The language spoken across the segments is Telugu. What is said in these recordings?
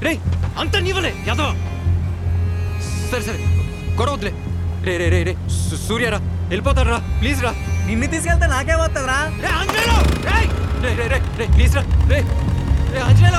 రే అంత నీవలే యాదవ. సరే సరే గొడవ వద్దులే. రే రే రే రే సూర్యరా వెళ్ళిపోతాడు రా, ప్లీజ్ రా. నిన్ను తీసుకెళ్తే నాకే వస్తుందిరా. రే ఆంజనేయులు, రే రే రే రే రే ప్లీజ్ రా. రే రే ఆంజనేయులు.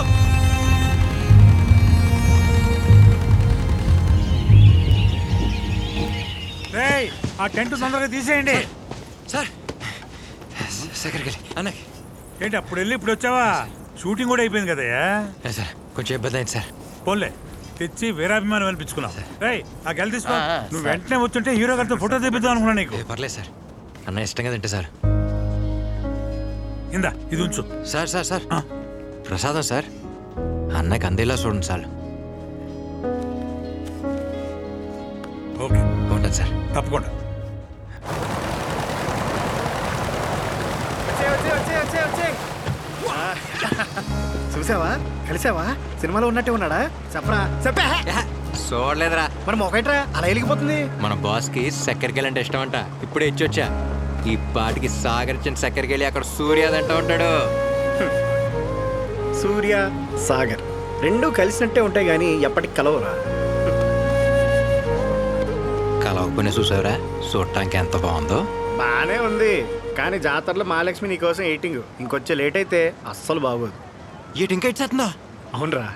రేయ్ ఆ టెంట్ తొందరగా తీసేయండి. సార్ సెక్రటరీ అన్నకి. ఏంటి అప్పుడు వెళ్ళి ఇప్పుడు వచ్చావా? షూటింగ్ కూడా అయిపోయింది కదయ్యా. సార్ కొంచెం ఇబ్బంది అయింది సార్. పోన్లే తెచ్చి వీరాభిమానం అనిపించుకున్నావు. రేయ్ ఆ గెల తీసుకో. నువ్వు వెంటనే వచ్చుంటే హీరో గారితో ఫోటో తెప్పిద్దాం అనుకున్నా నీకు. పర్లేదు సార్, అన్న ఇష్టంగా తింటే సార్. ఇందా ఇది ఉంచు. సార్ సార్ సార్ ప్రసాదం సార్, అన్నకి అందేలా చూడండి సార్. ఓకే బాగుంటుంది సార్. తప్పకుండా. చూసావా, కలిసావా? సినిమాలో ఉన్నట్టే ఉన్నాడా? చెప్పరా చెప్పా. చూడలేదురా. మరి మొకైట్రా అలా వెలిగిపోతుంది. మన బాస్కి చక్కెరకేళి అంటే ఇష్టం అంట. ఇప్పుడే ఇచ్చొచ్చా. ఈ పాటికి సాగర్ ఇచ్చిన చక్కెరకేళి అక్కడ సూర్యాదంట ఉంటాడు. సూర్య సాగర్ రెండు కలిసినట్టే ఉంటాయి కానీ ఎప్పటికి కలవరా. కలవకపోయినా చూసావురా, చూడటానికి ఎంత బాగుందో. బానే ఉంది కానీ జాతరలో మహాలక్ష్మి నీకోసం ఎయిటింగ్. ఇంకొచ్చే లేట్ అయితే అస్సలు బాగోదు. ఏంటి ఇంకా ఇచ్చేస్తుందా? అవునరా.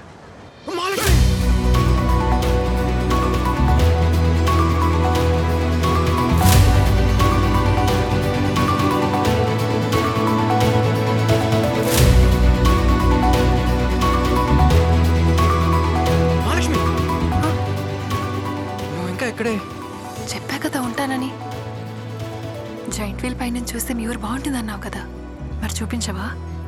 మహాలక్ష్మి నువ్వు ఇంకా ఇక్కడే? చెప్పా కదా ఉంటానని. జాయింట్ వీల్ పైన చూస్తే మీ ఊరు బాగుంటుంది అన్నావు కదా, మరి చూపించవా?